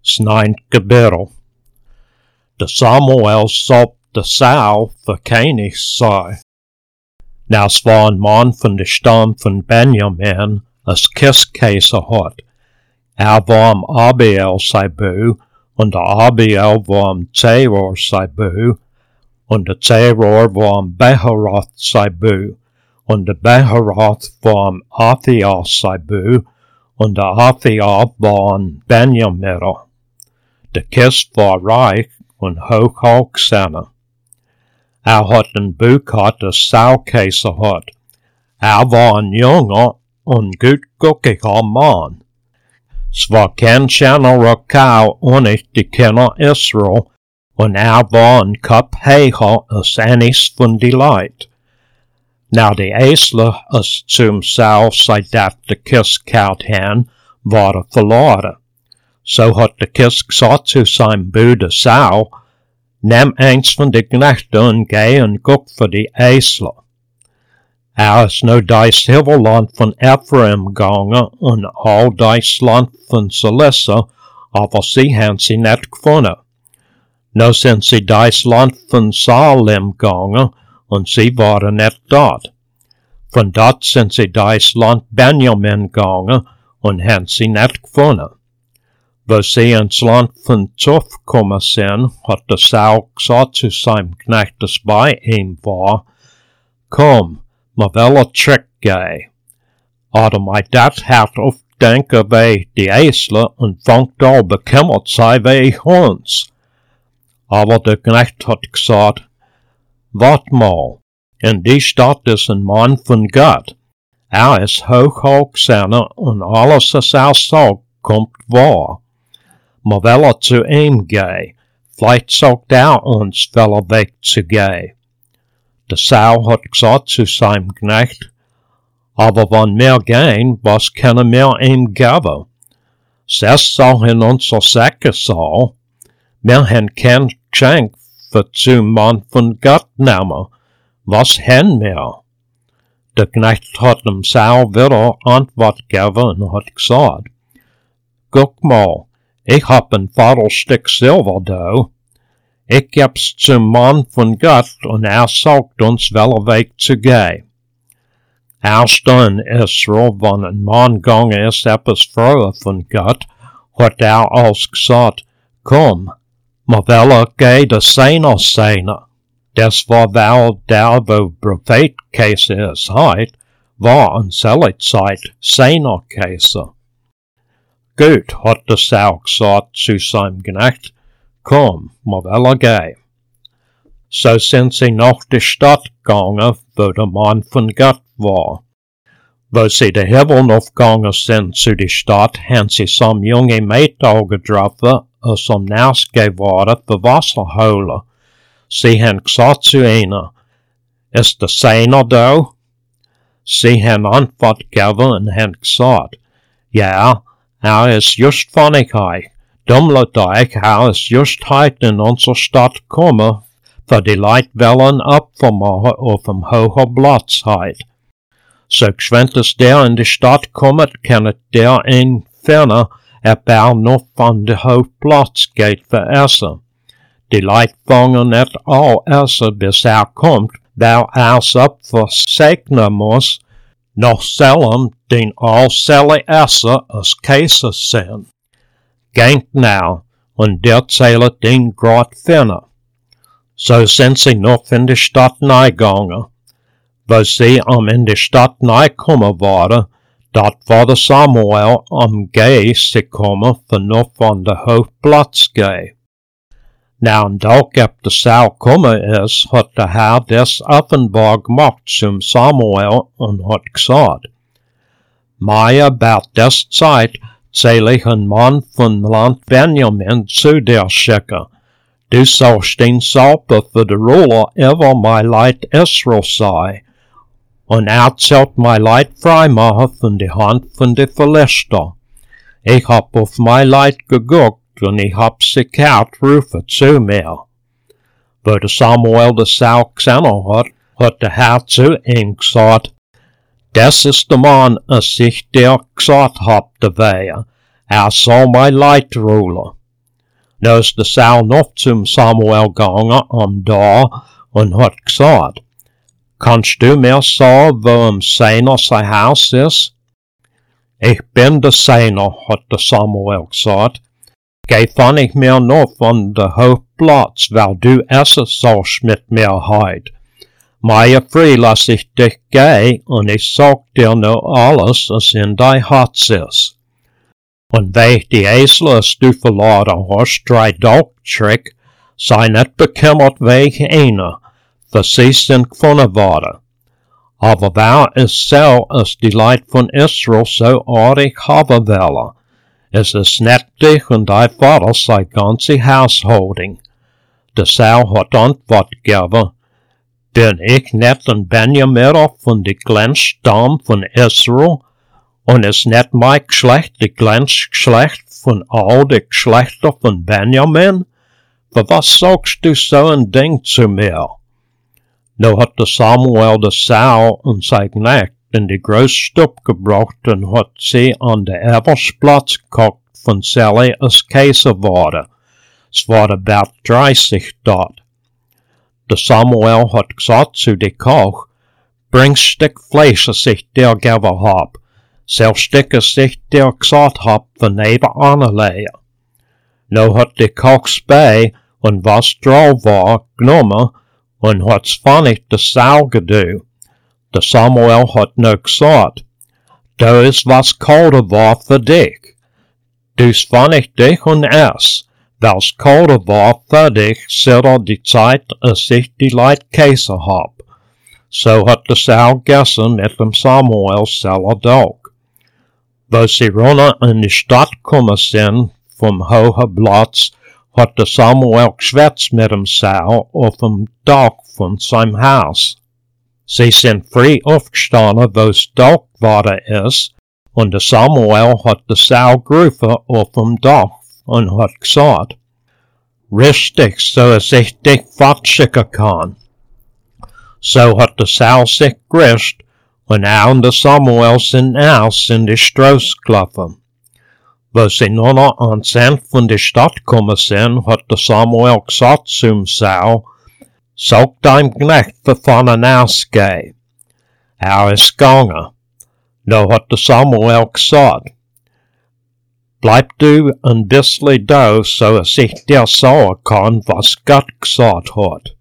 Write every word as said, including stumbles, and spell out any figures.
Snijn gebiddel. De Samuel sop de Saul verkenig sei. Nou zwaar een man van de stam van Benjamin als kiskeizer had. Er warm Abiel sei bu, und der Abiel warm Zeror sei bu, und der Zeror warm Beheroth sei bu, und der Beheroth warm Athia sei bu, und der Athia warm Benjaminer. Der Kist war reich und hoch hoch senne. Er hat een Buch hat der Saulkeizer hat. Er war ein junger und gut guckiger Mann. Es war kein schönerer Kerl ohne die Kinder Israel, und er war ein Kopf höher als eines von die Leid. Na die Esler als zum Saul sei dat de Kist kaut hen, war er verloren. So hat de Kist gesagt zu seinem Bruder Saul, nimm eins von de Knechten und geh und guck für die Esler. Er is nu dies heel land van Ephraim gegangen en al dies land van Selissa, aber sie haben sie net gefunden. Nu sind sie dies land van Salem gegangen en sie waren net dort. Von dort sind sie dies land Benjamin gegangen en haben sie net gefunden. Wo sie ins land van Zuf gekommen sind, hat der Saul gesagt zu seinem Knecht, das bei ihm war, komm, maar wel een trick gei. Oder mij dat hat of denken wij die Esler en vangt al bekemmert zij wij ons. Aber de Knecht hat gesagt, wat mal, in die stad is een man van God. Er is hoog hoog zenne en alles is er zo komt waar. Maar wel er zu ihm gei, vielleicht sagt er ons wel een weg zu gei. Der Saul hat gesagt zu seinem Knecht, aber wenn wir gehen, was können wir ihm geben? Selbst soll in unser Säcke sein, wir haben kein Geschenk für zum Mann von Gott nehmen, was haben wir? Der Knecht hat dem Saul wieder Antwort gegeben und hat gesagt, guck mal, ich hab ein Viertelstück Silber da, ich geb's zum Mann von Gott und er sagt uns, welcher Weg zu gehen. Erst in Israel, wenn ein Mann gegangen ist, etwas früher von Gott, hat er als gesagt, komm, maar welcher geht der Seiner seiner. Das war weil der, wo Prophet Kaiser ist heut, war in seiner Zeit seiner Kaiser. Gut, hat der Saul gesagt zu seinem Knecht, komm, maar wel gei. So sind sie nach der Stadt gegangen, wo der Mann von Gott war. Wo sie de Himmel aufgegangen sind zu der Stadt, haben sie some junge Mädel getroffen, und some nass geworden für Wasser holen. Sie haben gesagt zu ihnen, ist der Seiner da? Sie haben Antwort gegeben und haben gesagt, ja, er ist just von ich euch. Dummelig, er is just heute in onze Stadt gekommen, voor die Leute willen abvermachen auf dem hohen Platz heit. So geschwind es der in die Stadt kommt, kann der in ferner, er er noch von de hohen Platz geht für Essen. Die Leute fangen nicht all essen, bis er kommt, weil er's ab versegnen muss, noch selben den all selle essen als Käse sind. Geht now, und der zählt den grad ferner. So sind sie noch in die Stadt neigegangen. Wo sie am in die Stadt neikommen waren, dort war der Samuel am Geist gekommen, für noch von der Hochplatz gehen. Now, und da gab der Saul kommen ist, hat der Herr des offenbar gemacht zum Samuel und hat gesagt, Mai about des Zeit zähle ich ein Mann von Land Benjamin zu dir schicken. Du sollst den Salpe für die Ruler über mein Leid Israel sei. Und er zählt mein Leid freimachen von der Hand von den Philister. Ich hab auf mein Leid geguckt und ich hab sie gehört rufen zu mir. Wo der Samuel der Saul gesehen hat, hat der Herr zu ihm gesagt, das ist der Mann, als ich dir gesagt hab, der Wehe. Er soll mein Leid rulen. Nou is de Saul nog zum Samuel gegangen om daar en had gezegd, Kannst du mir sagen, waarom Seiner sein Haus ist? Ich bin der Seiner, hat der Samuel gesagt. Geh van ich mir noch von der Hochplatz, weil du essen sollst mit mir heut. Meine frei lass ich dich gehen, und ich sag dir nur alles, was in dein Herz ist. Und weil die Esel, du verladen hast, drei Dolktrick, sei nicht bekümmert wegen einer, für sie sind gefunden worden. Aber wer es so, als die Leute von Israel so artig haben wollen, es ist nicht dich und dein Vater sein ganze Hausholding. Der Saul hat Antwort gegeben, bin ich nicht ein Benjaminer von die Glänzstamm von Israel, und ist nicht mein Geschlecht die Glänzgeschlecht von all die Geschlechter von Benjamin? Für was sagst du so ein Ding zu mir? Nu hat der Samuel der Saul und sein Knecht in die große Stube gebracht und hat sie an der Eversplatz gekocht von Sally als Käse wurde. Es war about dreißig dort. Der Samuel hat gesagt zu die Koch, bring Stück Fleisch, das ich dir gegeben hab. Selbst Stück, das ich dir gesagt hab, von nebenan legen. Nu hat die Koch Spei und was drauf war genommen und hat's fannig der Saul gedu. Der Samuel hat nu gesagt, da is was kolder war für dich. Dus fannig dich und ess, weil's kolder war für dich, seit die Zeit, als ich die Leid Käse hab. So hat der Saul gegessen mit dem Samuel selber Dolk. Wo sie runter in die Stadt gekommen sind, vom hohen Platz, hat der Samuel geschwätzt mit dem Saul auf dem Dach von seinem Haus. Sie sind früh aufgestanden, wo's Dach geworden ist, und der Samuel hat der Saul gerufen auf dem Dach und hat gesagt, richtig, so dass ich dich fortschicken kann. So hat der Saul sich gerischt, und er und der Samuel sind aus in die Straße gelaufen. Wo sie nun ans Ende von der Stadt gekommen sind, hat der Samuel gesagt zum Saul, sag deinem Knecht, wir vorne ausgehen. Er ist gegangen. Nu hat der Samuel gesagt, bleib du ein bisschen da, so dass ich dir sagen kann, was Gott gesagt hat.